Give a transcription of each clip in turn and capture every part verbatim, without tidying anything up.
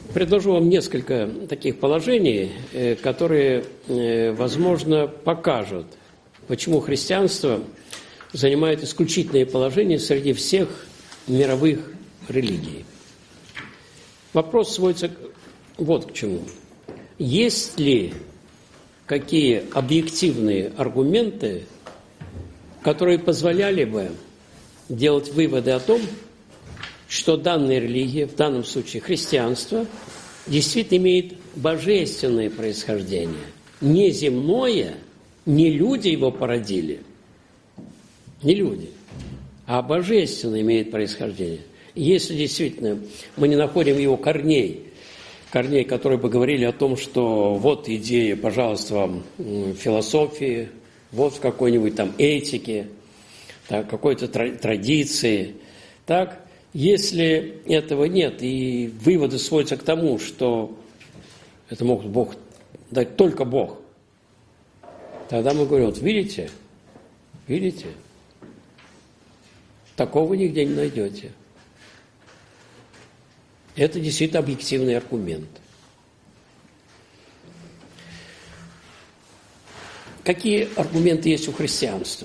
Предложу вам несколько таких положений, которые, возможно, покажут, почему христианство занимает исключительные положения среди всех мировых религий. Вопрос сводится вот к чему. Есть ли какие объективные аргументы, которые позволяли бы делать выводы о том, что данная религия, в данном случае христианство, действительно имеет божественное происхождение. Не земное, не люди его породили, не люди, а божественное имеет происхождение. Если действительно мы не находим его корней, корней, которые бы говорили о том, что вот идея, пожалуйста, вам философии, вот в какой-нибудь там этике, так, какой-то традиции, так, если этого нет, и выводы сводятся к тому, что это мог Бог дать только Бог, тогда мы говорим, вот видите, видите, такого нигде не найдете. Это действительно объективный аргумент. Какие аргументы есть у христианства?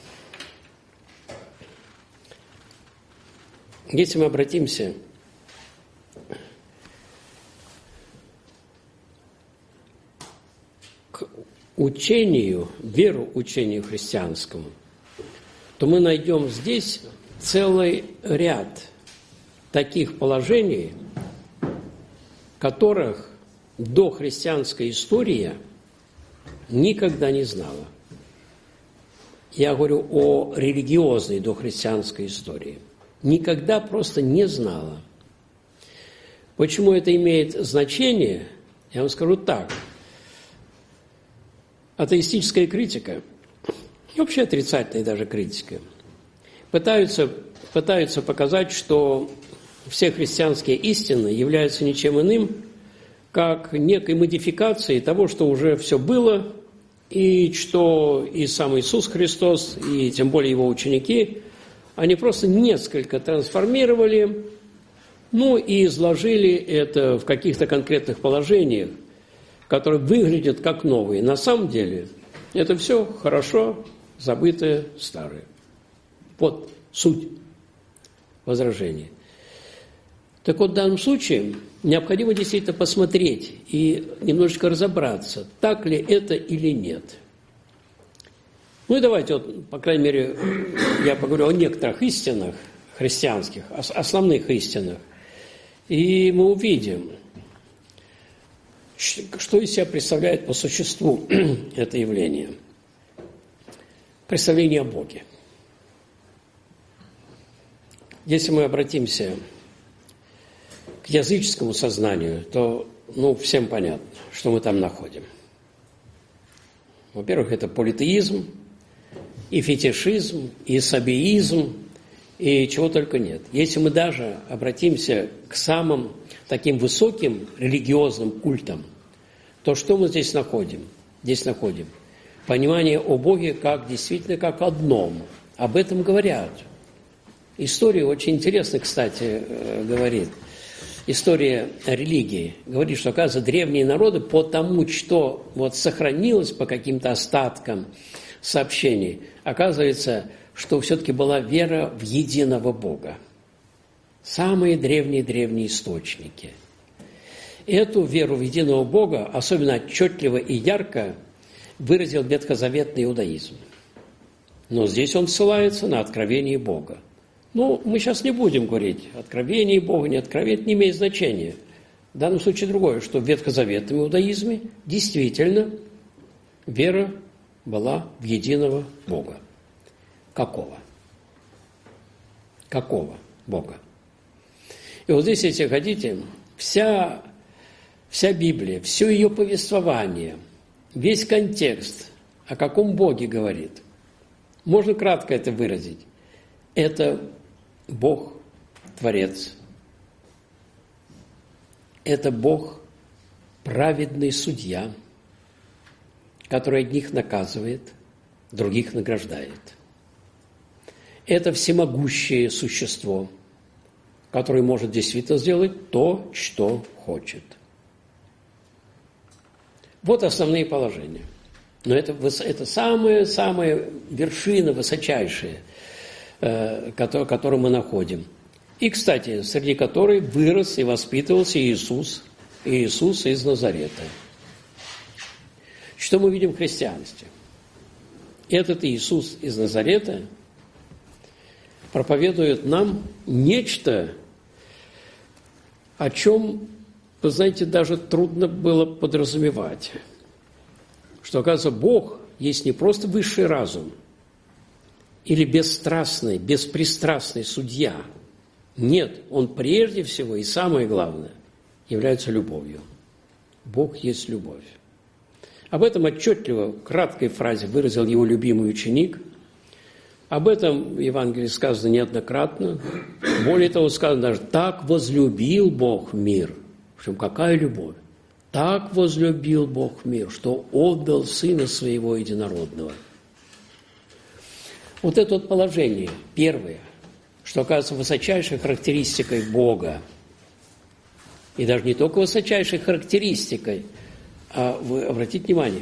Если мы обратимся к учению, веру учению христианскому, то мы найдем здесь целый ряд таких положений, которых дохристианская история никогда не знала. Я говорю о религиозной дохристианской истории. Никогда просто не знала. Почему это имеет значение? Я вам скажу так. Атеистическая критика, и вообще отрицательная даже критика, пытаются, пытаются показать, что все христианские истины являются ничем иным, как некой модификацией того, что уже все было, и что и сам Иисус Христос, и тем более его ученики, они просто несколько трансформировали, ну и изложили это в каких-то конкретных положениях, которые выглядят как новые. На самом деле это все хорошо забытое старое. Вот суть возражения. Так вот, в данном случае необходимо действительно посмотреть и немножечко разобраться, так ли это или нет. Ну и давайте, вот, по крайней мере, я поговорю о некоторых истинах христианских, основных истинах, и мы увидим, что из себя представляет по существу это явление. Представление о Боге. Если мы обратимся к языческому сознанию, то, ну, всем понятно, что мы там находим. Во-первых, это политеизм, и фетишизм, и сабеизм, и чего только нет. Если мы даже обратимся к самым таким высоким религиозным культам, то что мы здесь находим? Здесь находим понимание о Боге как действительно как одном. Об этом говорят. История очень интересно, кстати, говорит. История религии говорит, что, оказывается, древние народы по тому, что вот сохранилось по каким-то остаткам сообщений, оказывается, что все-таки была вера в единого Бога. Самые древние-древние источники. Эту веру в единого Бога особенно отчетливо и ярко выразил ветхозаветный иудаизм. Но здесь он ссылается на откровение Бога. Ну, мы сейчас не будем говорить, откровение Бога, не откровение, не имеет значения. В данном случае другое, что в ветхозаветном иудаизме действительно вера была в единого Бога. Какого? Какого Бога? И вот здесь, если хотите, вся, вся Библия, все ее повествование, весь контекст, о каком Боге говорит, можно кратко это выразить. Это Бог Творец. Это Бог праведный судья, который одних наказывает, других награждает. Это всемогущее существо, который может действительно сделать то, что хочет. Вот основные положения. Но это, это самая-самая вершина, высочайшая, э, которую, которую мы находим. И, кстати, среди которой вырос и воспитывался Иисус, Иисус из Назарета. Что мы видим в христианстве? Этот Иисус из Назарета проповедует нам нечто, о чем, вы знаете, даже трудно было подразумевать. Что, оказывается, Бог есть не просто высший разум или бесстрастный, беспристрастный судья. Нет, Он прежде всего и самое главное является любовью. Бог есть любовь. Об этом отчетливо в краткой фразе выразил его любимый ученик. Об этом в Евангелии сказано неоднократно. Более того, сказано даже: «Так возлюбил Бог мир». Причем какая любовь? «Так возлюбил Бог мир, что отдал Сына Своего Единородного». Вот это вот положение, первое, что оказывается высочайшей характеристикой Бога. И даже не только высочайшей характеристикой, а вы обратите внимание,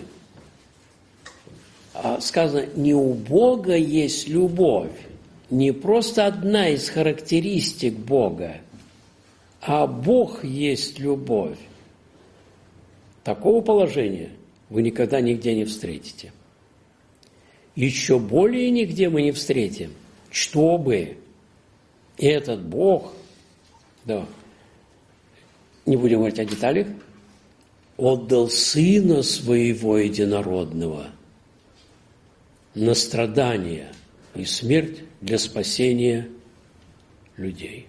сказано, не у Бога есть любовь, не просто одна из характеристик Бога, а Бог есть любовь. Такого положения вы никогда нигде не встретите. Еще более нигде мы не встретим, чтобы этот Бог, да, не будем говорить о деталях, отдал Сына Своего Единородного на страдания и смерть для спасения людей.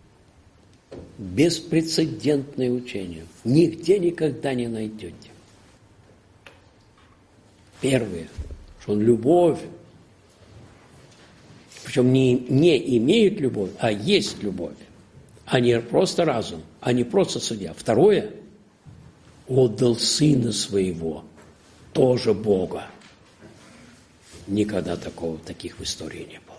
Беспрецедентное учение. Нигде никогда не найдете. Первое, что Он любовь. Причем не, не имеет любовь, а есть любовь. А не просто разум, а не просто судья. Второе, отдал Сына Своего, тоже Бога. Никогда такого, таких в истории не было.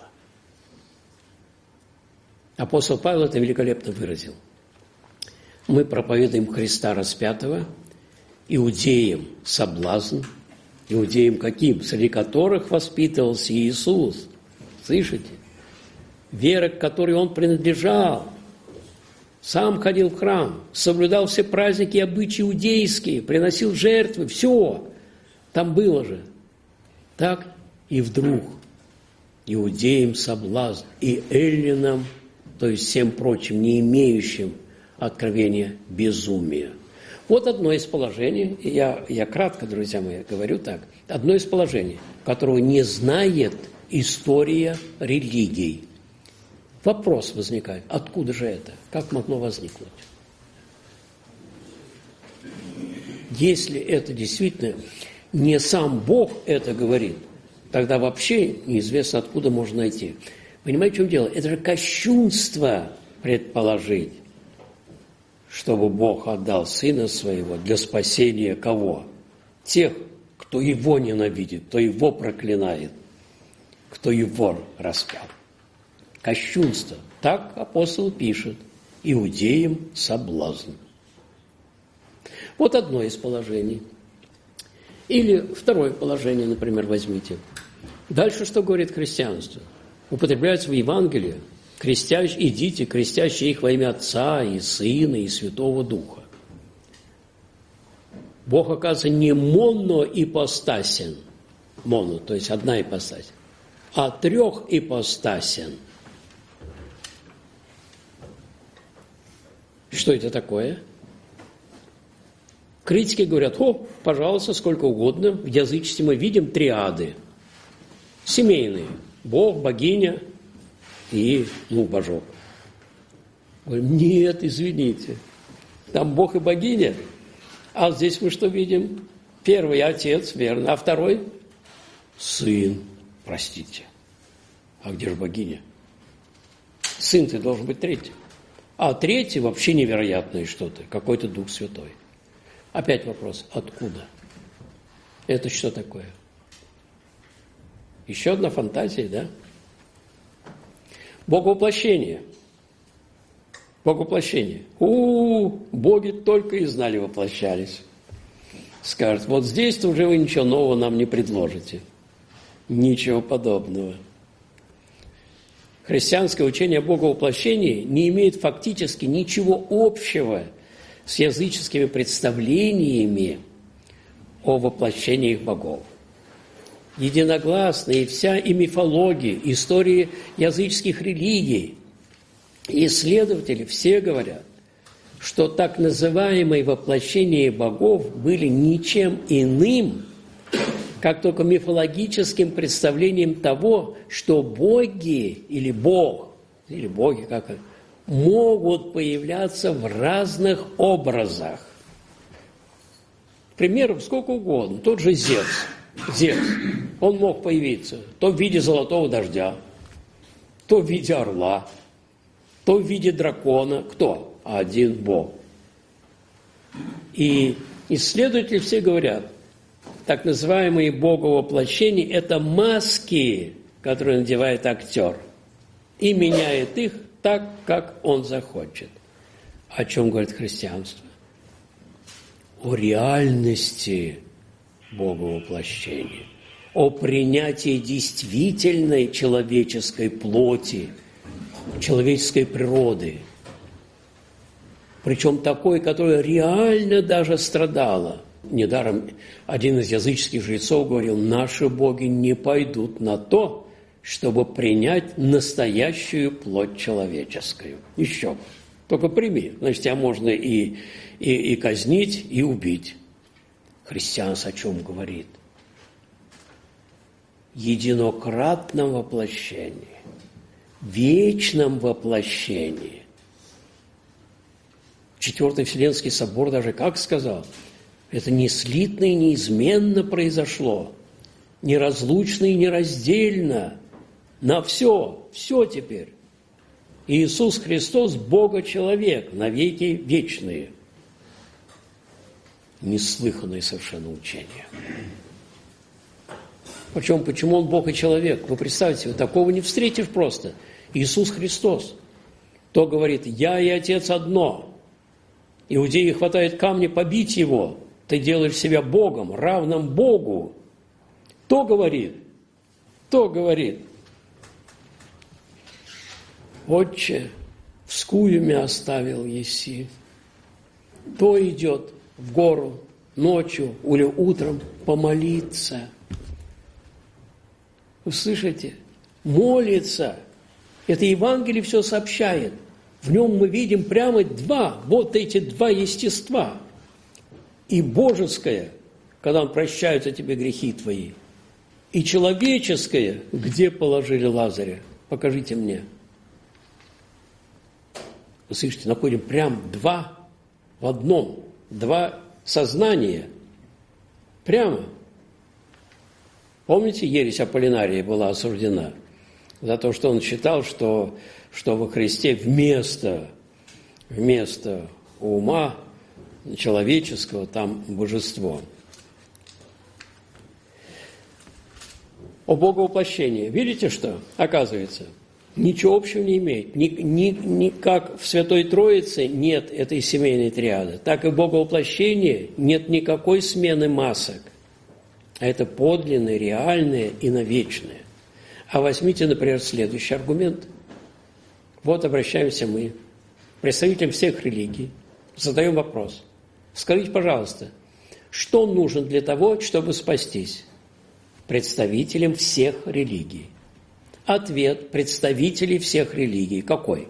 Апостол Павел это великолепно выразил. Мы проповедуем Христа распятого, иудеям соблазн, иудеям каким? Среди которых воспитывался Иисус. Слышите? Вера, к которой Он принадлежал. Сам ходил в храм, соблюдал все праздники и обычаи иудейские, приносил жертвы, все. Там было же. Так и вдруг иудеям соблазн и эллинам, то есть всем прочим, не имеющим откровения, безумия. Вот одно из положений, я, я кратко, друзья мои, говорю так, одно из положений, которого не знает история религий. Вопрос возникает, откуда же это? Как могло возникнуть? Если это действительно не сам Бог это говорит, тогда вообще неизвестно, откуда можно найти. Понимаете, в чем дело? Это же кощунство предположить, чтобы Бог отдал Сына Своего для спасения кого? Тех, кто Его ненавидит, кто Его проклинает, кто Его распял. Кощунство. Так апостол пишет. Иудеям соблазн. Вот одно из положений. Или второе положение, например, возьмите. Дальше что говорит христианство? Употребляется в Евангелии: крестящ, идите, крестящие их во имя Отца и Сына и Святого Духа. Бог, оказывается, не моноипостасен, моно, то есть одна ипостась, а трехипостасен. Что это такое? Критики говорят: о, пожалуйста, сколько угодно. В язычестве мы видим триады. Семейные. Бог, богиня и, ну, божок. Говорим: нет, извините. Там Бог и богиня. А здесь мы что видим? Первый – Отец, верно. А второй – Сын. Простите. А где же богиня? Сын ты должен быть третий. А третий вообще невероятное что-то. Какой-то Дух Святой. Опять вопрос: откуда? Это что такое? Еще одна фантазия, да? Боговоплощение. Боговоплощение. У-у-у, боги только и знали воплощались. Скажут, вот здесь-то уже вы ничего нового нам не предложите. Ничего подобного. Христианское учение о Боговоплощении не имеет фактически ничего общего с языческими представлениями о воплощениях богов. Единогласно и вся и мифология, истории языческих религий, исследователи все говорят, что так называемые воплощения богов были ничем иным, как только мифологическим представлением того, что боги или бог, или боги, как это, могут появляться в разных образах. Примеров сколько угодно. Тот же Зевс. Зевс, он мог появиться то в виде золотого дождя, то в виде орла, то в виде дракона. Кто? Один Бог. И исследователи все говорят, так называемые боговоплощения – это маски, которые надевает актер, и меняет их так, как он захочет. О чем говорит христианство? О реальности боговоплощения, о принятии действительной человеческой плоти, человеческой природы, причем такой, которая реально даже страдала. Недаром один из языческих жрецов говорил, наши боги не пойдут на то, чтобы принять настоящую плоть человеческую. Еще. Только прими. Значит, тебя можно и, и, и казнить, и убить. Христианство о чем говорит? Единократном воплощении, вечном воплощении. Четвертый Вселенский собор даже как сказал? Это неслитно и неизменно произошло, неразлучно и нераздельно, на все, все теперь. Иисус Христос – Бога-человек, навеки вечные. Неслыханное совершенно учение. Причем, почему Он Бог и человек? Вы представьте себе, такого не встретишь просто. Иисус Христос. То говорит, я и Отец одно. Иудеи хватает камни побить Его. Ты делаешь себя Богом, равным Богу. То говорит, то говорит. Отче, в скуюме оставил еси. То идет в гору ночью или утром помолиться. Вы слышите? Молится. Это Евангелие все сообщает. В нем мы видим прямо два, вот эти два естества. И божеское, когда Он прощает за тебе грехи твои, и человеческое, где положили Лазаря? Покажите мне. Вы слышите, находим прям два в одном, два сознания. Прямо. Помните, ересь Аполлинария была осуждена за то, что он считал, что, что во Христе вместо, вместо ума человеческого, там божество. О боговоплощении. Видите, что? Оказывается, ничего общего не имеет. Ни, ни, ни как в Святой Троице нет этой семейной триады, так и в боговоплощении нет никакой смены масок. А это подлинное, реальное и навечное. А возьмите, например, следующий аргумент. Вот обращаемся мы, представителям всех религий, задаем вопрос. Скажите, пожалуйста, что нужно для того, чтобы спастись? Представителям всех религий. Ответ представителей всех религий какой?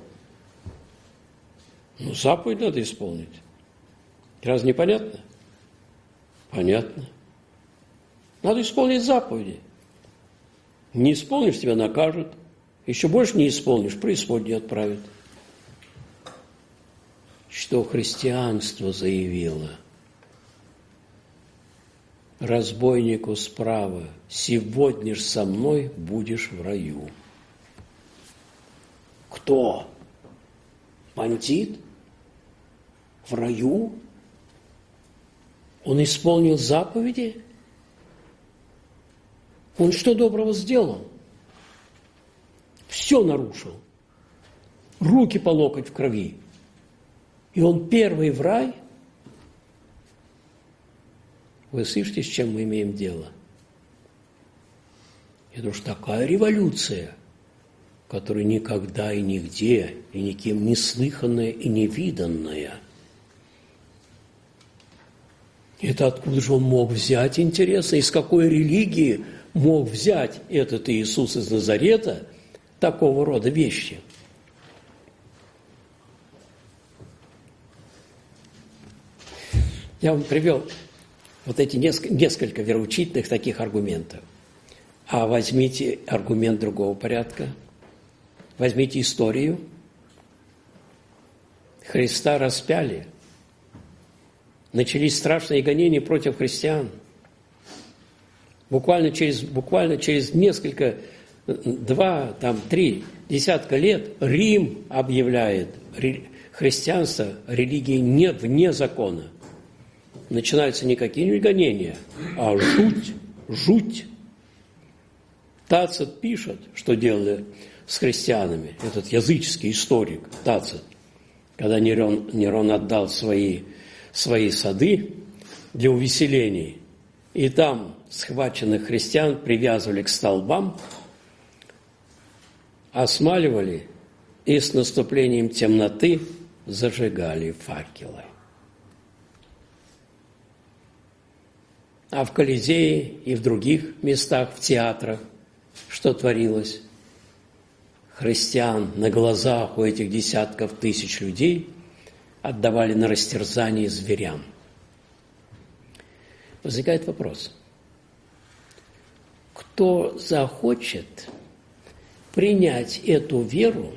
Ну, заповедь надо исполнить. Разве не понятно? Понятно. Надо исполнить заповеди. Не исполнишь, тебя накажут. Еще больше не исполнишь, преисподнюю отправят. Что христианство заявило? Разбойнику справа, сегодня ж со мной будешь в раю. Кто? Бандит? В раю? Он исполнил заповеди? Он что доброго сделал? Все нарушил. Руки по локоть в крови. и он первый в рай. Вы слышите, с чем мы имеем дело? Это уж такая революция, которая никогда и нигде, и никем не слыханная и не виданная. Это откуда же он мог взять, интересно, из какой религии мог взять этот Иисус из Назарета такого рода вещи? Я вам привел вот эти несколько, несколько вероучительных таких аргументов. А возьмите аргумент другого порядка. Возьмите историю. Христа распяли. Начались страшные гонения против христиан. Буквально через, буквально через несколько, два, там, три десятка лет Рим объявляет христианство религией не вне закона. Начинаются не какие-нибудь гонения, а жуть, жуть. Тацит пишет, что делали с христианами, этот языческий историк Тацит, когда Нерон, Нерон отдал свои, свои сады для увеселений, и там схваченных христиан привязывали к столбам, осмаливали и с наступлением темноты зажигали факелы. А в Колизее и в других местах, в театрах, что творилось? Христиан на глазах у этих десятков тысяч людей отдавали на растерзание зверям. Возникает вопрос. Кто захочет принять эту веру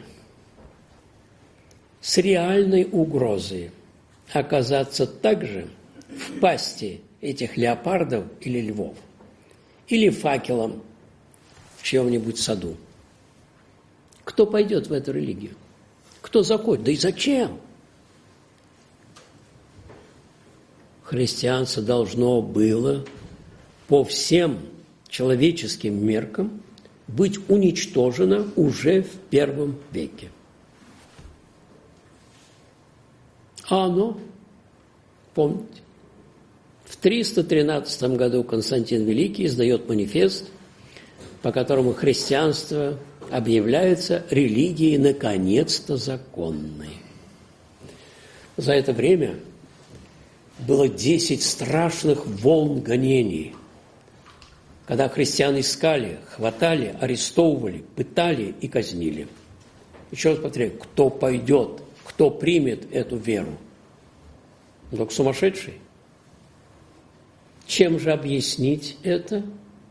с реальной угрозой оказаться также в пасти этих леопардов или львов, или факелом в чьем-нибудь саду? Кто пойдет в эту религию? Кто захочет? Да и зачем? Христианство должно было по всем человеческим меркам быть уничтожено уже в первом веке. А оно, помните, в триста тринадцатом году Константин Великий издает манифест, по которому христианство объявляется религией наконец-то законной. За это время было десять страшных волн гонений, когда христиан искали, хватали, арестовывали, пытали и казнили. Еще раз повторяю, кто пойдет, кто примет эту веру? Только сумасшедший. Чем же объяснить это?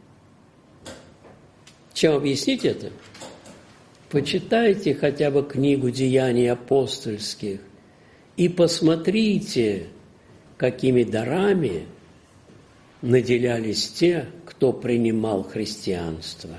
Чем объяснить это? Почитайте хотя бы книгу «Деяний апостольских» и посмотрите, какими дарами наделялись те, кто принимал христианство.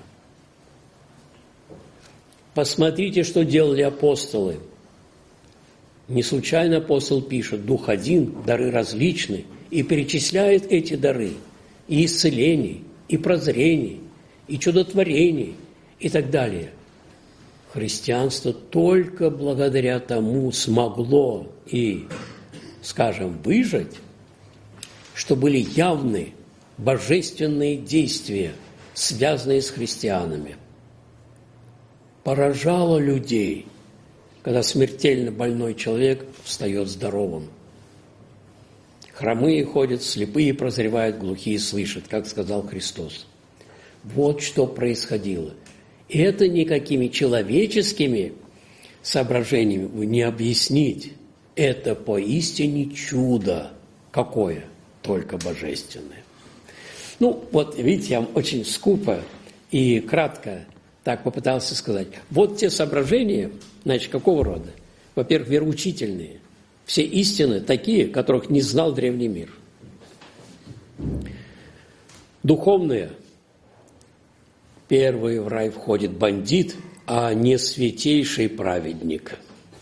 Посмотрите, что делали апостолы. Не случайно апостол пишет: «Дух один, дары различны», и перечисляет эти дары, и исцелений, и прозрений, и чудотворений, и так далее. Христианство только благодаря тому смогло и, скажем, выжить, что были явны божественные действия, связанные с христианами. Поражало людей, когда смертельно больной человек встает здоровым. Хромые ходят, слепые прозревают, глухие слышат, как сказал Христос. Вот что происходило. И это никакими человеческими соображениями не объяснить. Это поистине чудо. Какое? Только божественное. Ну, вот, видите, я очень скупо и кратко так попытался сказать. Вот те соображения, значит, какого рода? Во-первых, вероучительные. Все истины такие, которых не знал древний мир. Духовные. Первый в рай входит бандит, а не святейший праведник.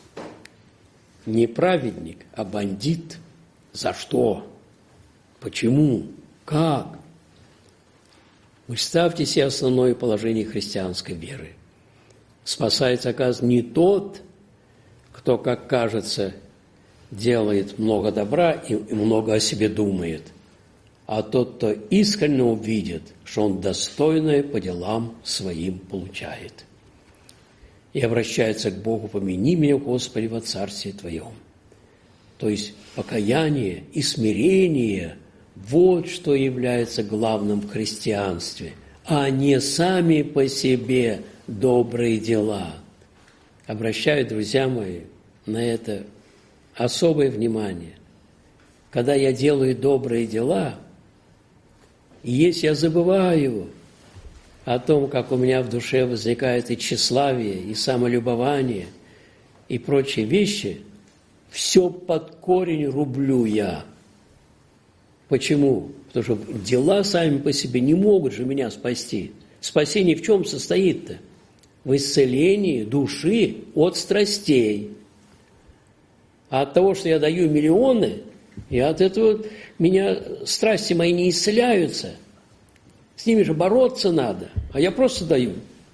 Не праведник, а бандит. За что? Почему? Как? Представьте себе основное положение христианской веры. Спасается, оказывается, не тот, кто, как кажется, делает много добра и много о себе думает, а тот, кто искренне увидит, что он достойное по делам своим получает. И обращается к Богу: помяни меня, Господи, во Царстве Твоем. То есть покаяние и смирение – вот что является главным в христианстве, а не сами по себе добрые дела. Обращаю, друзья мои, на это особое внимание. Когда я делаю добрые дела, и если я забываю о том, как у меня в душе возникает и тщеславие, и самолюбование, и прочие вещи, все под корень рублю я. Почему? Потому что дела сами по себе не могут же меня спасти. Спасение в чем состоит-то? В исцелении души от страстей. А от того, что я даю миллионы, и от этого меня страсти мои не исцеляются. С ними же бороться надо, а я просто даю.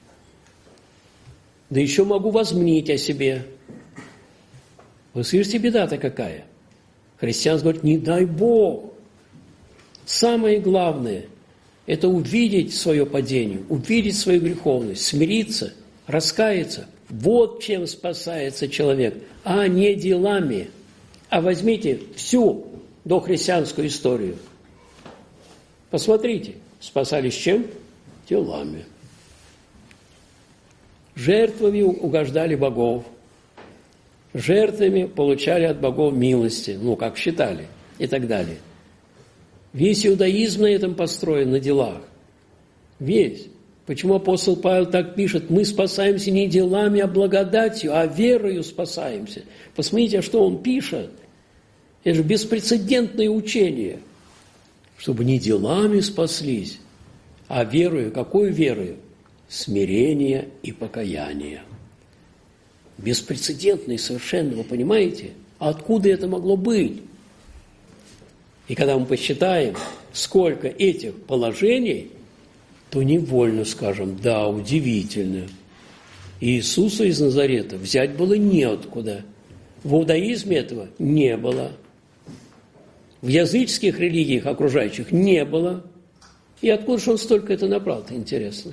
Да еще могу возмнить о себе. Вы слышите, беда-то какая? Христианство говорит: не дай Бог. Самое главное – это увидеть свое падение, увидеть свою греховность, смириться, раскаяться. Вот чем спасается человек, а не делами. А возьмите всю дохристианскую историю. Посмотрите, спасались чем? Делами. Жертвами угождали богов. Жертвами получали от богов милости, ну, как считали, и так далее. Весь иудаизм на этом построен, на делах. Весь. Почему апостол Павел так пишет? Мы спасаемся не делами, а благодатью, а верою спасаемся. Посмотрите, что он пишет. Это же беспрецедентное учение. Чтобы не делами спаслись, а верою. Какой верою? Смирение и покаяние. Беспрецедентный совершенно, вы понимаете? А откуда это могло быть? И когда мы посчитаем, сколько этих положений, то невольно скажем: да, удивительно. Иисуса из Назарета взять было неоткуда. В иудаизме этого не было. В языческих религиях окружающих не было. И откуда же он столько это набрал-то, интересно?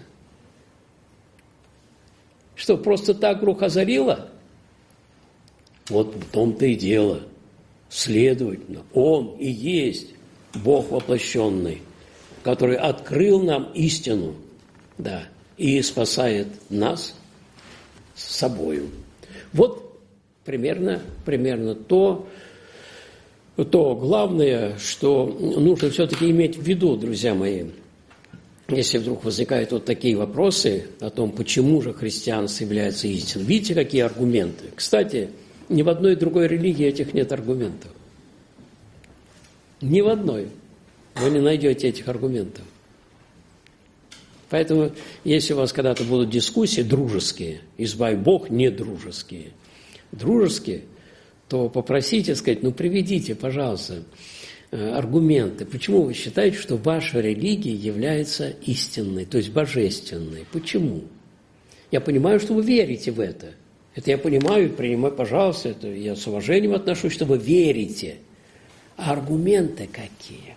Что, просто так вдруг озарило? Вот в том-то и дело. Следовательно, Он и есть Бог воплощенный, который открыл нам истину, да, и спасает нас с собою. Вот примерно, примерно то, то главное, что нужно все-таки иметь в виду, друзья мои. Если вдруг возникают вот такие вопросы о том, почему же христианство является истиной. Видите, какие аргументы? Кстати, ни в одной другой религии этих нет аргументов. Ни в одной вы не найдете этих аргументов. Поэтому, если у вас когда-то будут дискуссии дружеские, избавь Бог, не дружеские, дружеские, то попросите, сказать, ну приведите, пожалуйста, аргументы. Почему вы считаете, что ваша религия является истинной, то есть божественной? Почему? Я понимаю, что вы верите в это. Это я понимаю, принимаю, пожалуйста, это я с уважением отношусь, что вы верите. А аргументы какие?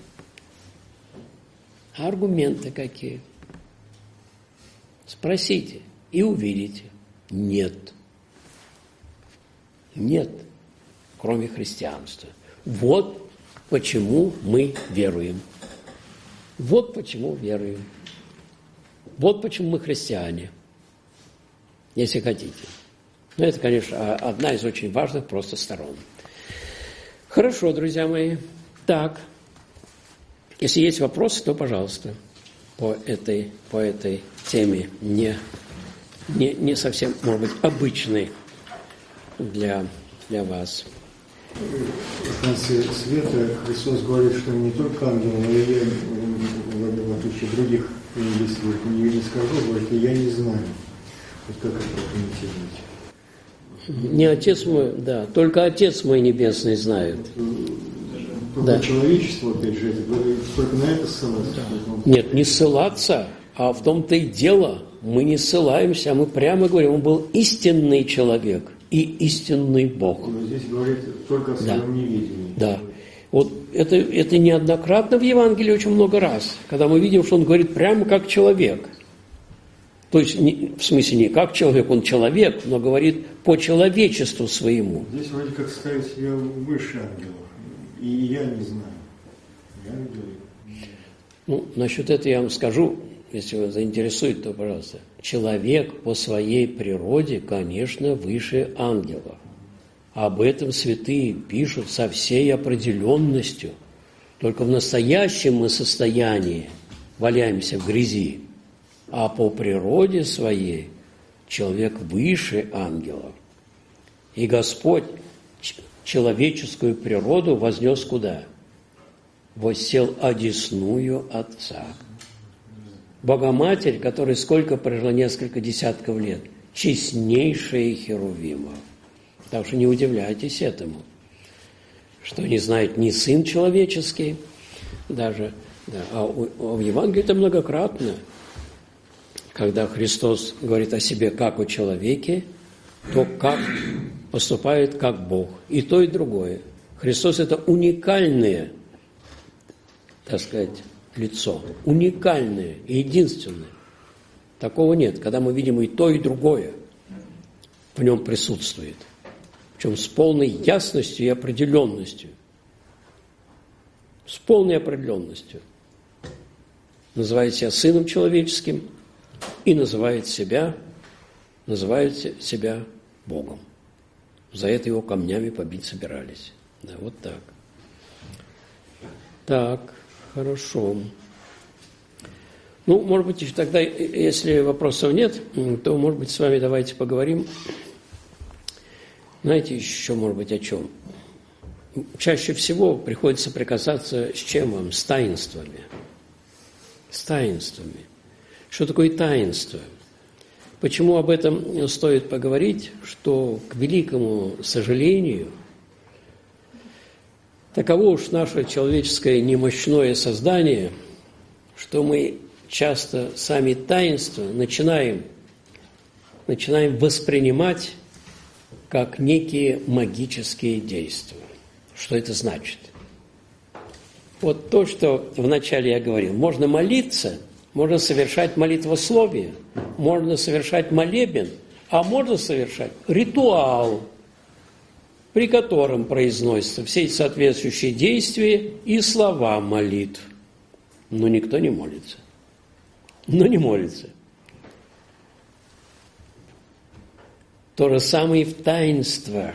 А аргументы какие? Спросите и увидите. Нет. Нет, кроме христианства. Вот почему мы веруем. Вот почему веруем. Вот почему мы христиане, если хотите. Но это, конечно, одна из очень важных просто сторон. Хорошо, друзья мои. Так, если есть вопросы, то, пожалуйста, по этой, по этой теме, не, не, не совсем, может быть, обычной для, для вас. В конце света Христос говорит, что не только ангелы, но и я, в отличие от других евангелистов, не, не скажу, говорит, и я не знаю. Вот как это комментировать? Не Отец мой, да, только Отец мой Небесный знает. Только да. Человечество, опять же, это, только на это ссылаться? Да. Нет, не ссылаться, а в том-то и дело. Мы не ссылаемся, а мы прямо говорим, он был истинный человек. и истинный Бог. Но здесь говорит только о своем Да. неведении. Да. Вот это, это неоднократно в Евангелии очень много раз, когда мы видим, что он говорит прямо как человек. То есть, не, в смысле, не как человек, он человек, но говорит по человечеству своему. Здесь вроде как ставит себя выше ангелов. И я не знаю. Я не говорю. Ну, насчет этого я вам скажу, если вас заинтересует, то, пожалуйста. Человек по своей природе, конечно, выше ангелов. Об этом святые пишут со всей определенностью. Только в настоящем мы состоянии валяемся в грязи. А по природе своей человек выше ангелов. И Господь человеческую природу вознес куда? Воссел одесную Отца. Богоматерь, которой сколько прожила, несколько десятков лет, честнейшая Херувимов. Так что не удивляйтесь этому, что не знает ни Сын Человеческий, даже, да, а, у, а в Евангелии это многократно. Когда Христос говорит о себе как о человеке, то как поступает как Бог. И то, и другое. Христос – это уникальное, так сказать, лицо. Уникальное и единственное. Такого нет. Когда мы видим и то, и другое, в нем присутствует. Причем с полной ясностью и определенностью. С полной определенностью. Называет себя Сыном Человеческим и называет себя, называет себя Богом. За это его камнями побить собирались. Да, вот так. Так, хорошо. Ну, может быть, тогда, если вопросов нет, то, может быть, с вами давайте поговорим. Знаете, еще, может быть, о чем? Чаще всего приходится прикасаться с чем вам? С таинствами. С таинствами. Что такое таинство? Почему об этом стоит поговорить? Что, к великому сожалению, таково уж наше человеческое немощное создание, что мы часто сами таинства начинаем, начинаем воспринимать как некие магические действия. Что это значит? Вот то, что вначале я говорил. Можно молиться, можно совершать молитвословие, можно совершать молебен, а можно совершать ритуал, при котором произносятся все соответствующие действия и слова молитв. Но никто не молится. Но не молится. То же самое и в таинствах.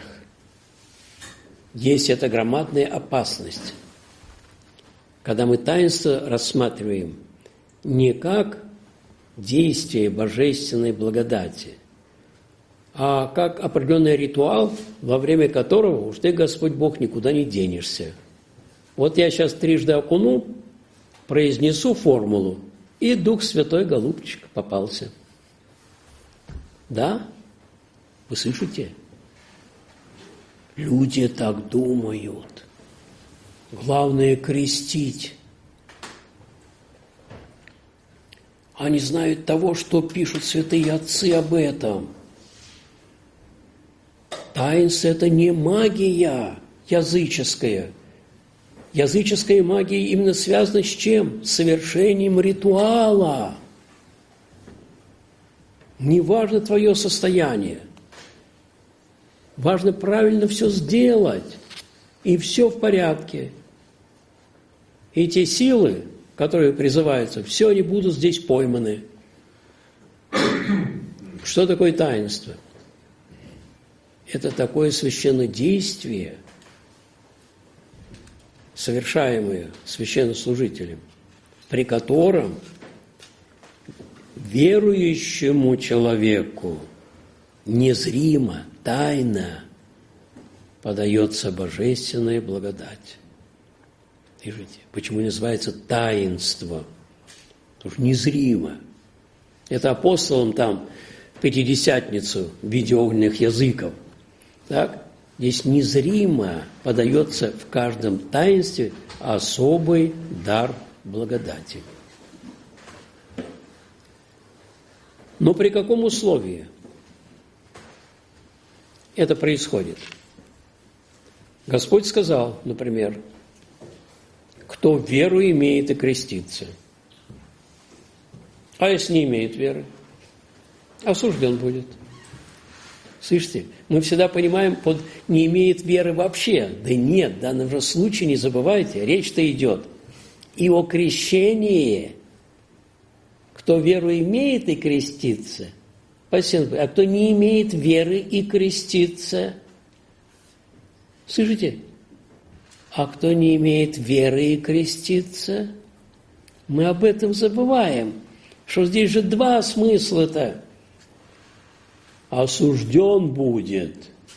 Есть эта громадная опасность. Когда мы таинство рассматриваем не как действие божественной благодати, а как определенный ритуал, во время которого уж ты, Господь Бог, никуда не денешься. Вот я сейчас трижды окуну, произнесу формулу, и Дух Святой, голубчик, попался. Да? Вы слышите? Люди так думают. Главное – крестить. Они знают того, что пишут святые отцы об этом. Таинство – это не магия языческая. Языческая магия именно связана с чем? С совершением ритуала. Не важно твое состояние. Важно правильно все сделать. И все в порядке. И те силы, которые призываются, все они будут здесь пойманы. Что такое таинство? Это такое священнодействие, совершаемое священнослужителем, при котором верующему человеку незримо, тайно подается божественная благодать. Видите, почему называется таинство? Потому что незримо. Это апостолам там Пятидесятницу в виде огненных языков. Так? Здесь незримо подается в каждом таинстве особый дар благодати. Но при каком условии? это происходит? Господь сказал, например, кто веру имеет и крестится. А если не имеет веры, осужден будет. Слышите, мы всегда понимаем, под «не имеет веры вообще». Да нет, в данном же случае, не забывайте, речь-то идет и о крещении. Кто веру имеет и крестится, а кто не имеет веры и крестится. Слышите? А кто не имеет веры и крестится, мы об этом забываем, что здесь же два смысла-то. Осужден будет,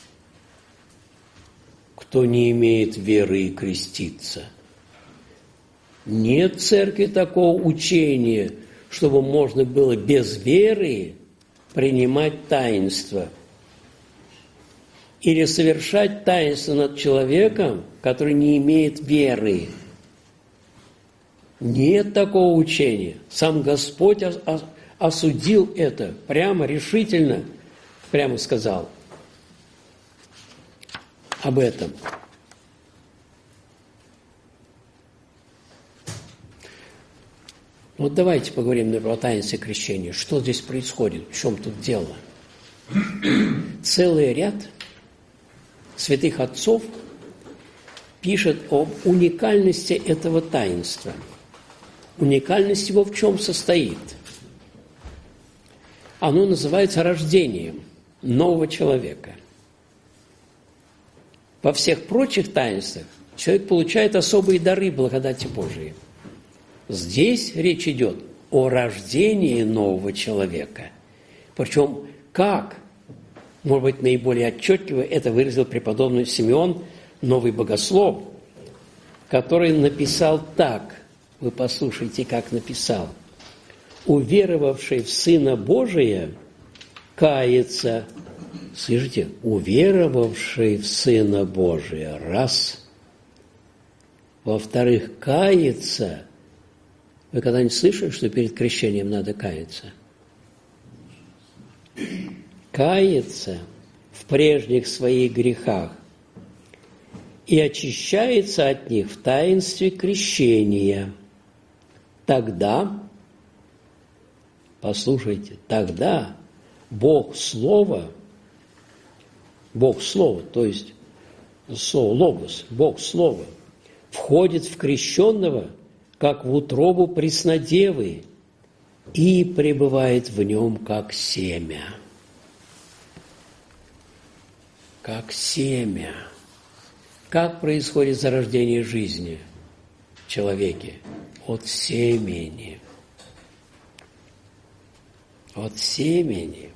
кто не имеет веры и крестится. Нет в церкви такого учения, чтобы можно было без веры принимать таинство или совершать таинство над человеком, который не имеет веры. Нет такого учения. Сам Господь осудил это прямо, решительно, прямо сказал об этом. Вот давайте поговорим о таинстве крещения. Что здесь происходит? В чем тут дело? Целый ряд святых отцов пишет об уникальности этого таинства. Уникальность его в чем состоит? Оно называется рождением нового человека. Во всех прочих таинствах человек получает особые дары благодати Божией. Здесь речь идет о рождении нового человека. Причем как, может быть, наиболее отчетливо это выразил преподобный Симеон, новый богослов, который написал так, вы послушайте, как написал: «Уверовавший в Сына Божия кается». Слышите? Уверовавший в Сына Божия. Раз. Во-вторых, кается. Вы когда-нибудь слышали, что перед крещением надо каяться? Кается в прежних своих грехах и очищается от них в таинстве крещения. Тогда, послушайте, тогда Бог Слово, Бог Слово, то есть Слово, Логос, Бог Слово, входит в крещенного, как в утробу преснодевы, и пребывает в нем, как семя. Как семя. Как происходит зарождение жизни в человеке? От семени. От семени.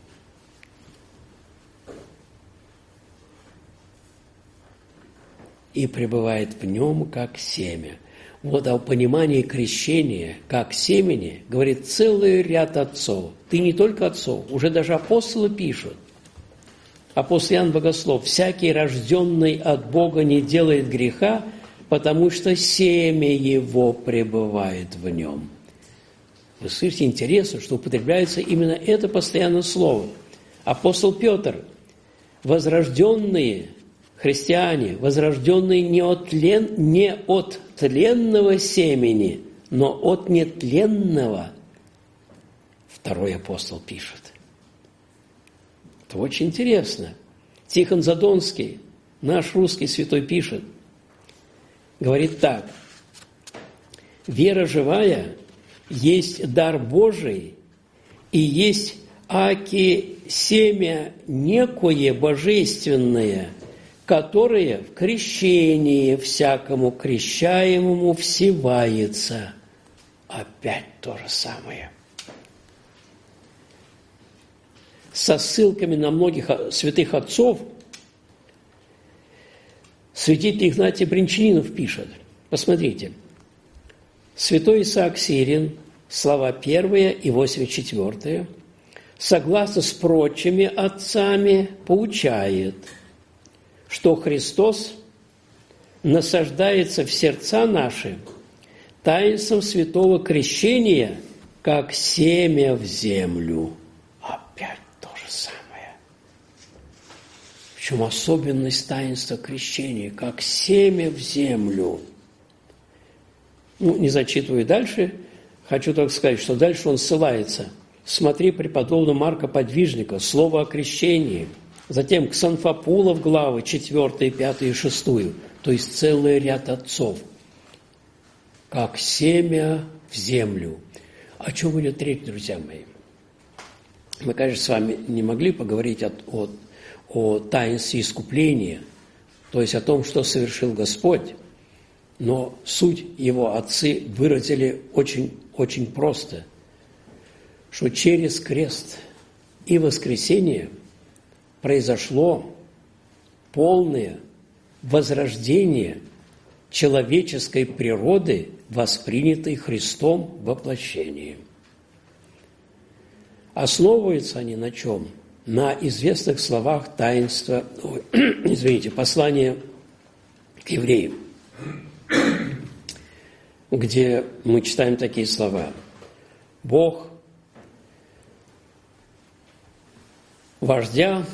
И пребывает в нем, как семя. Вот о понимании крещения как семени говорит целый ряд отцов. Ты не только отцов, уже даже апостолы пишут. Апостол Иоанн Богослов: «Всякий, рожденный от Бога, не делает греха, потому что семя его пребывает в нем». Вы слышите, интересно, что употребляется именно это постоянное слово. Апостол Петр: «Возрожденные христиане, возрожденные не от, тлен, не от тленного семени, но от нетленного». Второй апостол пишет. Это очень интересно. Тихон Задонский, наш русский святой, пишет, говорит так: «Вера живая есть дар Божий, и есть аки семя некое божественное, которое в крещении всякому крещаемому всевается». Опять то же самое. Со ссылками на многих святых отцов святитель Игнатий Бринчанинов пишет. Посмотрите. Святой Исаак Сирин, слова первая и восемьдесят четвёртая, согласно с прочими отцами, поучает, что Христос насаждается в сердца наши таинством святого крещения, как семя в землю. Опять то же самое. В чем особенность таинства крещения, как семя в землю. Ну, не зачитываю дальше, хочу только сказать, что дальше он ссылается. Смотри преподобного Марка Подвижника, слово о крещении, затем Ксанфопулов главы четвёртую, пятую и шестую, то есть целый ряд отцов, как семя в землю. О чем идет речь, друзья мои? Мы, конечно, с вами не могли поговорить о, о, о таинстве искупления, то есть о том, что совершил Господь, но суть его отцы выразили очень, очень просто, что через крест и воскресение произошло полное возрождение человеческой природы, воспринятой Христом в воплощении. Основываются они на чем? На известных словах таинства, ой, извините, послания к евреям, где мы читаем такие слова. Бог вождя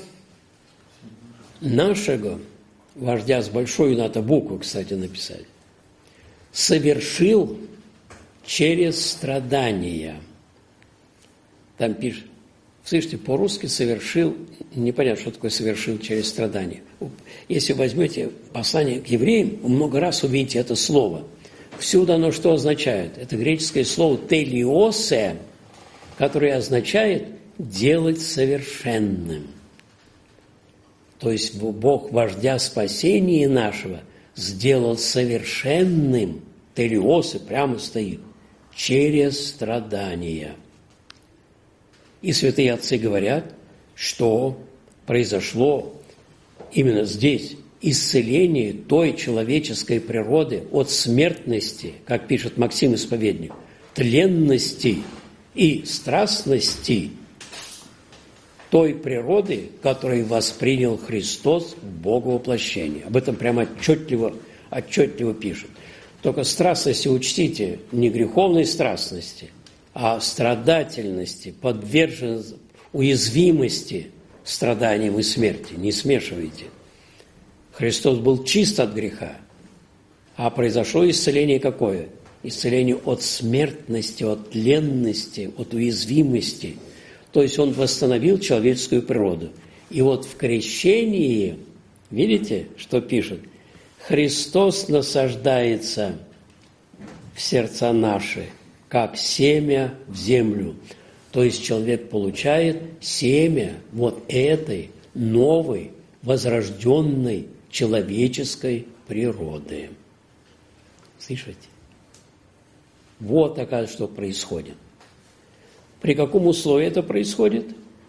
нашего, вождя с большой надо букву, кстати, написать, совершил через страдания. Там пишет, слышите, по-русски совершил, непонятно, что такое совершил через страдания. Если возьмете послание к евреям, вы много раз увидите это слово. Всюду оно что означает? Это греческое слово «телиосе», которое означает «делать совершенным». То есть Бог, вождя спасения нашего, сделал совершенным, телиосе прямо стоит, через страдания. И святые отцы говорят, что произошло именно здесь исцеление той человеческой природы от смертности, как пишет Максим Исповедник, тленности и страстности той природы, которую воспринял Христос в Боговоплощении. Об этом прямо отчетливо, отчетливо пишет. Только страстности учтите, не греховной страстности, а страдательности, подверженности, уязвимости страданиям и смерти. Не смешивайте. Христос был чист от греха, а произошло исцеление какое? Исцеление от смертности, от тленности, от уязвимости. То есть Он восстановил человеческую природу. И вот в крещении, видите, что пишет? Христос насаждается в сердца наши, как семя в землю. То есть человек получает семя вот этой новой, возрожденной человеческой природы. Слышите? Вот, оказывается, что происходит. При каком условии это происходит?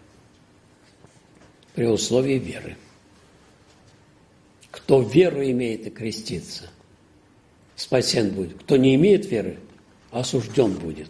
При условии веры. Кто веру имеет и крестится, спасен будет. Кто не имеет веры, осужден будет.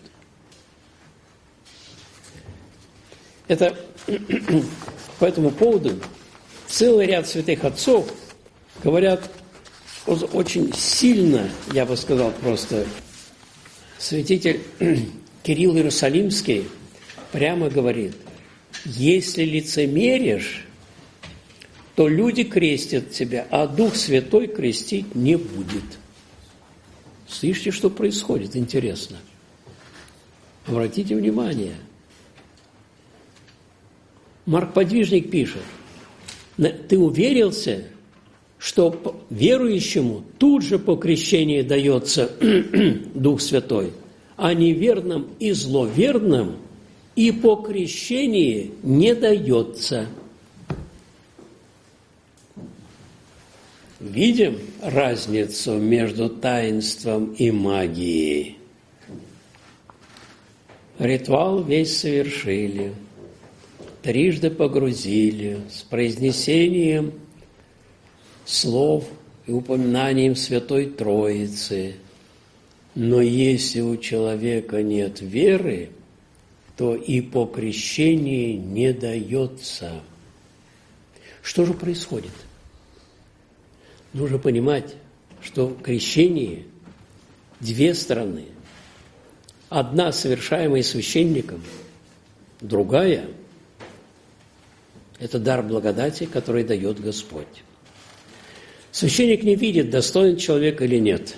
Это по этому поводу целый ряд святых отцов говорят очень сильно, я бы сказал просто, святитель Кирилл Иерусалимский прямо говорит, если лицемеришь, то люди крестят тебя, а Дух Святой крестить не будет. Слышите, что происходит? Интересно. Обратите внимание. Марк Подвижник пишет, ты уверился, что верующему тут же по крещению дается Дух Святой, а неверным и зловерным и по крещению не дается. Видим разницу между таинством и магией. Ритуал весь совершили, трижды погрузили с произнесением слов и упоминанием Святой Троицы. Но если у человека нет веры, то и по крещению не дается. Что же происходит? Нужно понимать, что в крещении две стороны. Одна, совершаемая священником, другая, Это дар благодати, который дает Господь. Священник не видит, достоин человек или нет,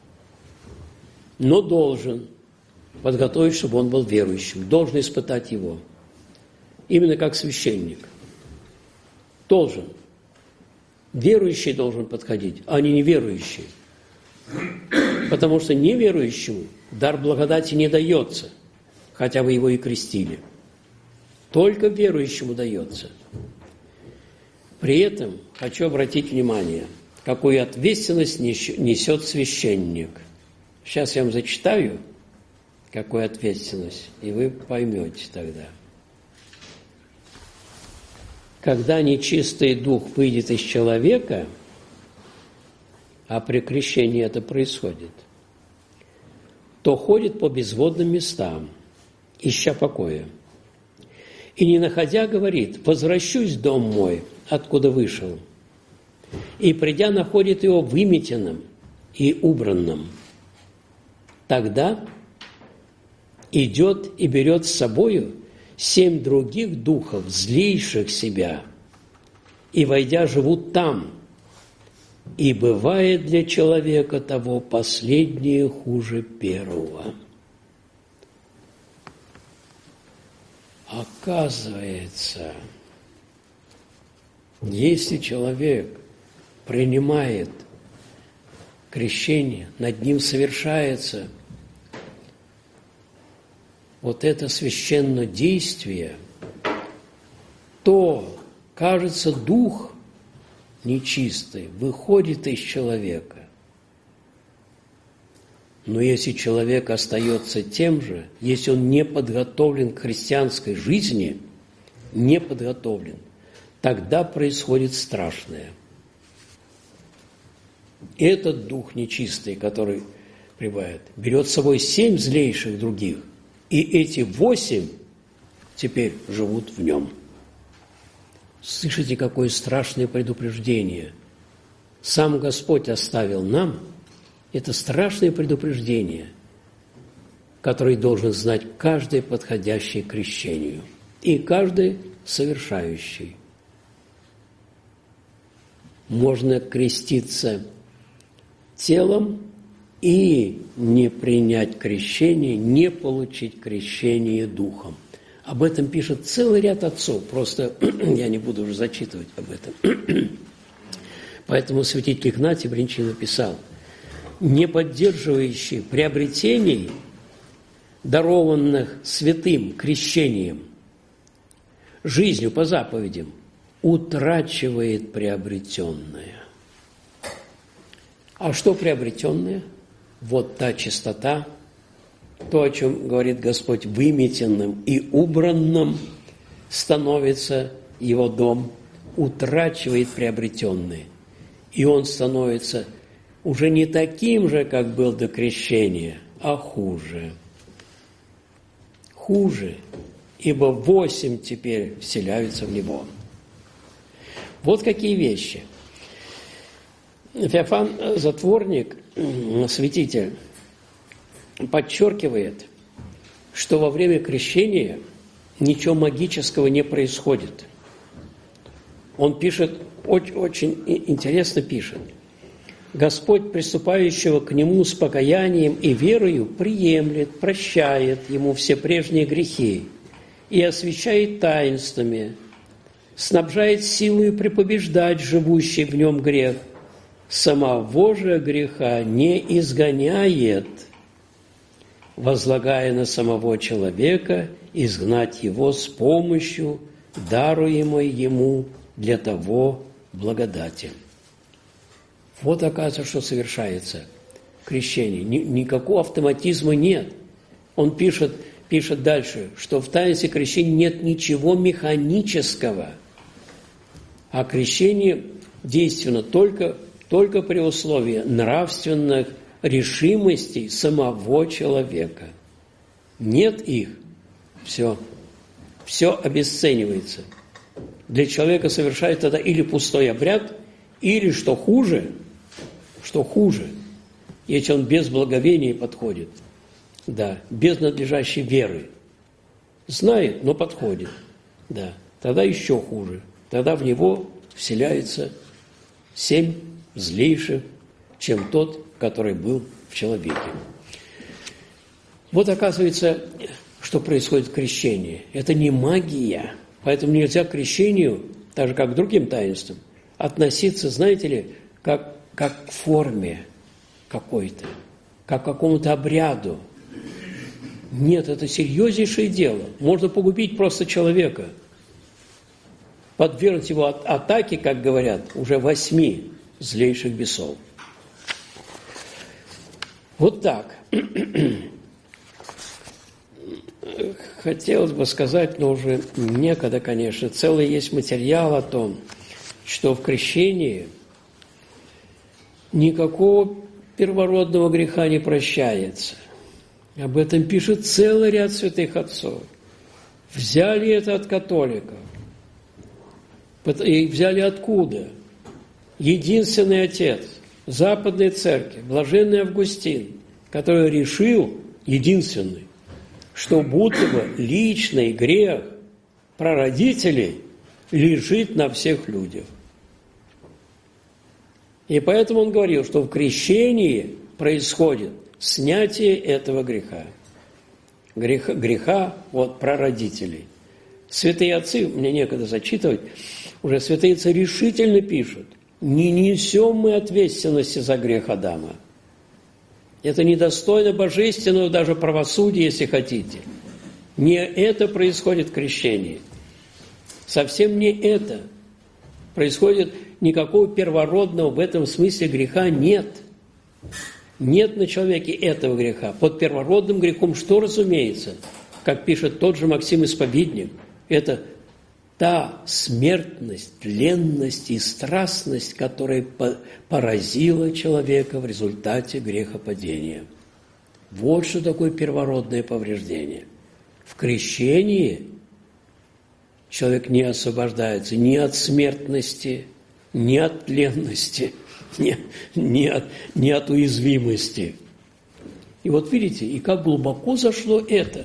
но должен подготовить, чтобы он был верующим, должен испытать его. Именно как священник. Должен. Верующий должен подходить, а не неверующий. Потому что неверующему дар благодати не дается, хотя вы его и крестили. Только верующему дается. При этом хочу обратить внимание, какую ответственность несет священник. Сейчас я вам зачитаю, какую ответственность, и вы поймете тогда. Когда нечистый дух выйдет из человека, а при крещении это происходит, то ходит по безводным местам, ища покоя. И, не находя, говорит: «Возвращусь в дом мой, откуда вышел». И, придя, находит его выметенным и убранным. Тогда идет и берет с собою семь других духов, злейших себя, и, войдя, живут там. И бывает для человека того последнее хуже первого. Оказывается, если человек принимает крещение, над ним совершается вот это священное действие, то, кажется, дух нечистый выходит из человека. Но если человек остается тем же, если он не подготовлен к христианской жизни, не подготовлен, тогда происходит страшное. Этот дух нечистый, который пребывает, берет с собой семь злейших других, и эти восемь теперь живут в нем. Слышите, какое страшное предупреждение. Сам Господь оставил нам это страшное предупреждение, которое должен знать каждый подходящий к крещению и каждый совершающий. Можно креститься телом и не принять крещение, не получить крещение духом. Об этом пишет целый ряд отцов, просто я не буду уже зачитывать об этом. Поэтому святитель Игнатий Бринчий написал: не поддерживающий приобретений, дарованных святым крещением, жизнью по заповедям, утрачивает приобретенное. А что приобретенное? Вот та чистота, то, о чем говорит Господь: выметенным и убранным становится его дом, утрачивает приобретенное. И он становится уже не таким же, как был до крещения, а хуже. Хуже, ибо восемь теперь вселяются в него. Вот какие вещи. Феофан Затворник, святитель, подчеркивает, что во время крещения ничего магического не происходит. Он пишет, очень, очень интересно пишет: Господь, приступающего к Нему с покаянием и верою, приемлет, прощает ему все прежние грехи и освящает таинствами, снабжает силою препобеждать живущий в нем грех, самого же греха не изгоняет, возлагая на самого человека изгнать его с помощью даруемой ему для того благодати. Вот, оказывается, что совершается крещение. Никакого автоматизма нет. Он пишет, пишет дальше, что в таинстве крещения нет ничего механического, а крещение действенно только, только при условии нравственных решимостей самого человека. Нет их, все, все обесценивается. Для человека совершает тогда или пустой обряд, или, что хуже, что хуже, если он без благовения подходит, да, без надлежащей веры. Знает, но подходит, да, тогда еще хуже. тогда в него вселяется семь злейших, чем тот, который был в человеке. Вот оказывается, что происходит в крещении. Это не магия, поэтому нельзя к крещению, так же как к другим таинствам, относиться, знаете ли, как, как к форме какой-то, как к какому-то обряду. Нет, это серьезнейшее дело. Можно погубить просто человека, подвергнуть его от атаке, как говорят, уже восьми злейших бесов. Вот так. Хотелось бы сказать, но уже некогда, конечно, целый есть материал о том, что в крещении никакого первородного греха не прощается. Об этом пишет целый ряд святых отцов. Взяли это от католиков. И взяли откуда? Единственный отец Западной Церкви, блаженный Августин, который решил, единственный, что будто бы личный грех прародителей лежит на всех людях. И поэтому он говорил, что в крещении происходит снятие этого греха. Греха, греха от прародителей. Святые отцы, мне некогда зачитывать, уже святые отцы решительно пишут: не несем мы ответственности за грех Адама. Это недостойно божественного даже правосудия, если хотите. Не это происходит в крещении. Совсем не это. Происходит никакого первородного в этом смысле греха нет. Нет на человеке этого греха. Под первородным грехом что разумеется? Как пишет тот же Максим Исповедник, это та смертность, тленность и страстность, которая поразила человека в результате грехопадения. Вот что такое первородное повреждение. В крещении человек не освобождается ни от смертности, ни от тленности, ни, ни, от, ни от уязвимости. И вот видите, и как глубоко зашло это.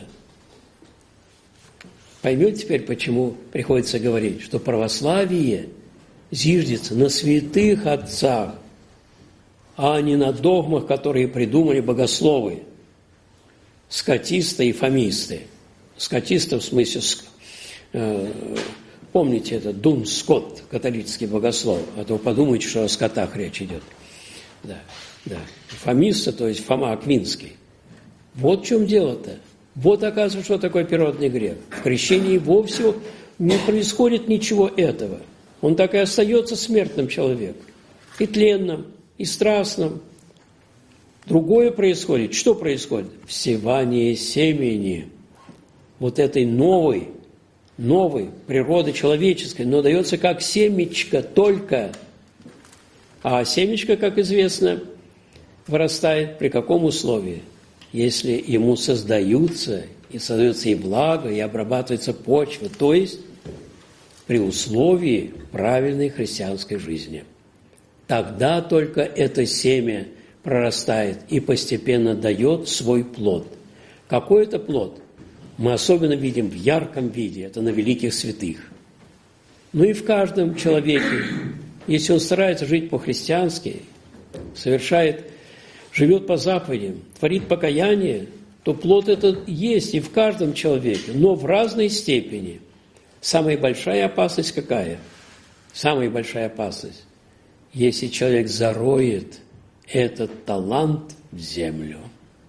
Поймете теперь, почему приходится говорить, что православие зиждется на святых отцах, а не на догмах, которые придумали богословы, скотисты и фомисты. Скотисты в смысле, э, помните, это Дун Скотт, католический богослов, а то подумайте, что о скотах речь идет. Да, да. Фомисты, то есть Фома Аквинский. Вот в чем дело-то. Вот, оказывается, что такое первородный грех. В крещении вовсе не происходит ничего этого. Он так и остается смертным человеком. И тленным, и страстным. Другое происходит. Что происходит? Всевание семени. Вот этой новой, новой природы человеческой, но дается как семечко только. А семечко, как известно, вырастает при каком условии? Если ему создаются, и создается и благо, и обрабатывается почва, то есть при условии правильной христианской жизни. Тогда только это семя прорастает и постепенно дает свой плод. Какой это плод? Мы особенно видим в ярком виде, это на великих святых. Ну и в каждом человеке, если он старается жить по-христиански, совершает живет по заповедям, творит покаяние, то плод этот есть и в каждом человеке, но в разной степени. Самая большая опасность какая? Самая большая опасность, если человек зароет этот талант в землю.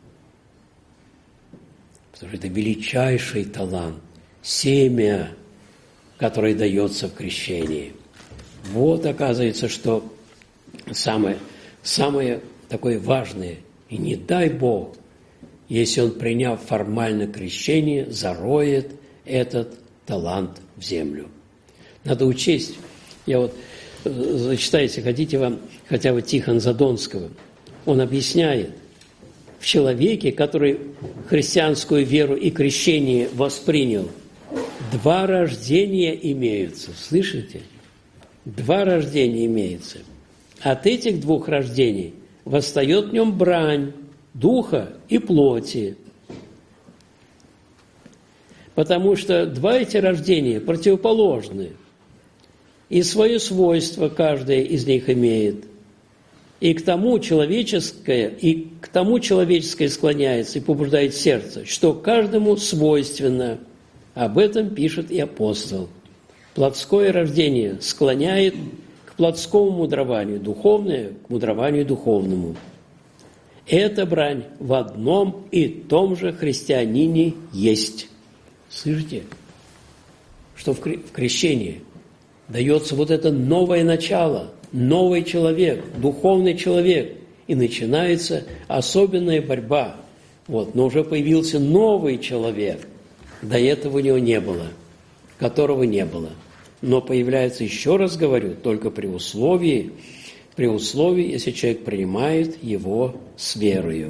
Потому что это величайший талант, семя, которое дается в крещении. Вот оказывается, что самое, самое такое важное, и не дай Бог, если он, приняв формально крещение, зароет этот талант в землю. Надо учесть, я вот зачитаю, если хотите, вам хотя бы Тихон Задонского. Он объясняет, в человеке, который христианскую веру и крещение воспринял, два рождения имеются. Слышите? Два рождения имеются. От этих двух рождений восстает в нем брань духа и плоти. Потому что два эти рождения противоположны. и свое свойство каждое из них имеет. И к тому человеческое, и к тому человеческое склоняется и побуждает сердце, что каждому свойственно. Об этом пишет и апостол. Плотское рождение склоняет к плотскому мудрованию, духовное к мудрованию духовному. Эта брань в одном и том же христианине есть. Слышите, что в крещении дается вот это новое начало, новый человек, духовный человек, и начинается особенная борьба. Вот, но уже появился новый человек, до этого у него не было, которого не было. Но появляется, еще раз говорю, только при условии, при условии, если человек принимает его с верою.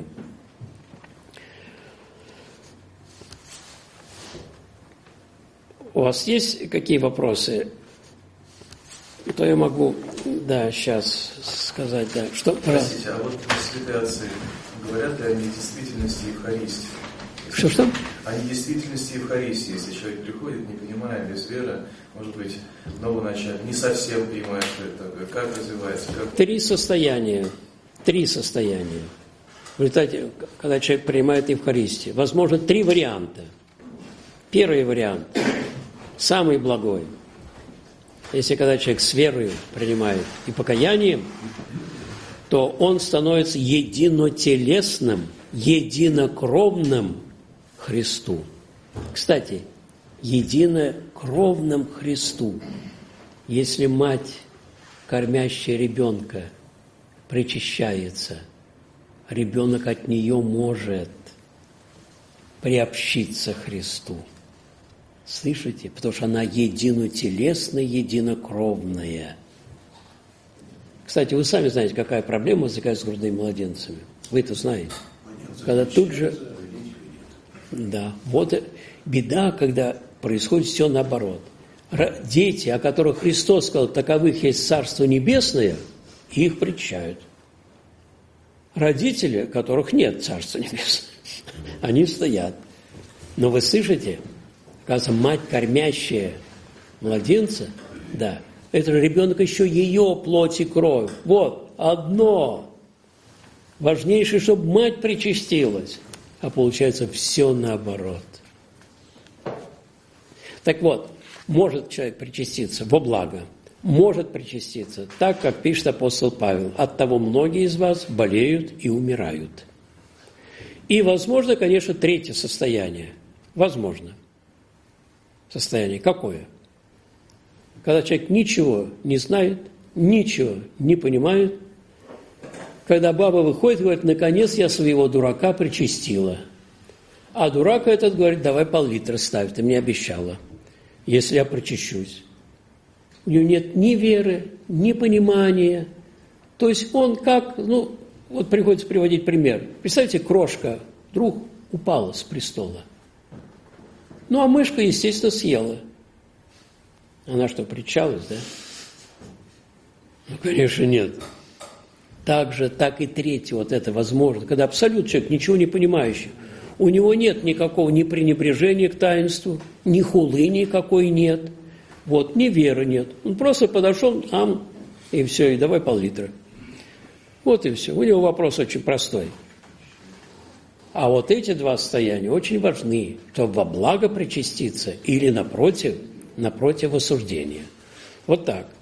У вас есть какие вопросы? То я могу, да, сейчас сказать, да. Что? Простите, а вот святые отцы, говорят ли они о действительности Евхаристии? Что-что? О недействительности Евхаристии, если человек приходит, не понимая, без веры, может быть, новоначально, не совсем понимает, что это такое, как развивается? Как... Три состояния, три состояния. В результате, когда человек принимает Евхаристию, возможно, три варианта. Первый вариант, самый благой. Если когда человек с верою принимает и покаянием, то он становится единотелесным, единокровным Христу. Кстати, единокровным Христу. Если мать, кормящая ребенка, причащается, ребенок от нее может приобщиться к Христу. Слышите? Потому что она единотелесная, единокровная. Кстати, вы сами знаете, какая проблема возникает с грудными младенцами. Вы это знаете. Когда тут же... Да, вот беда, когда происходит все наоборот. Дети, о которых Христос сказал, таковых есть Царство Небесное, их причащают. Родители, которых нет Царства Небесного, они стоят. Но вы слышите... Оказывается, мать, кормящая младенца, да, это же ребенок еще ее плоть и кровь. Вот, одно. Важнейшее, чтобы мать причастилась. А получается все наоборот. Так вот, может человек причаститься во благо, может причаститься так, как пишет апостол Павел. Оттого многие из вас болеют и умирают. И, возможно, конечно, третье состояние. Возможно. Состояние какое? Когда человек ничего не знает, ничего не понимает, когда баба выходит и говорит, наконец я своего дурака причастила. А дурак этот говорит, давай пол-литра ставь, ты мне обещала, если я причащусь. У него нет ни веры, ни понимания. То есть он как, ну, вот приходится приводить пример. Представьте, крошка вдруг упала с престола. Ну, а мышка, естественно, съела. Она что, причалась, да? Ну, конечно, нет. Так же, так и третье, вот это возможно. Когда абсолютно человек, ничего не понимающий, у него нет никакого ни пренебрежения к таинству, ни хулы никакой нет, вот, ни веры нет. Он просто подошел, ам, и все, и давай пол-литра. Вот и все. У него вопрос очень простой. А вот эти два состояния очень важны, чтобы во благо причаститься или, напротив, напротив осуждения. Вот так.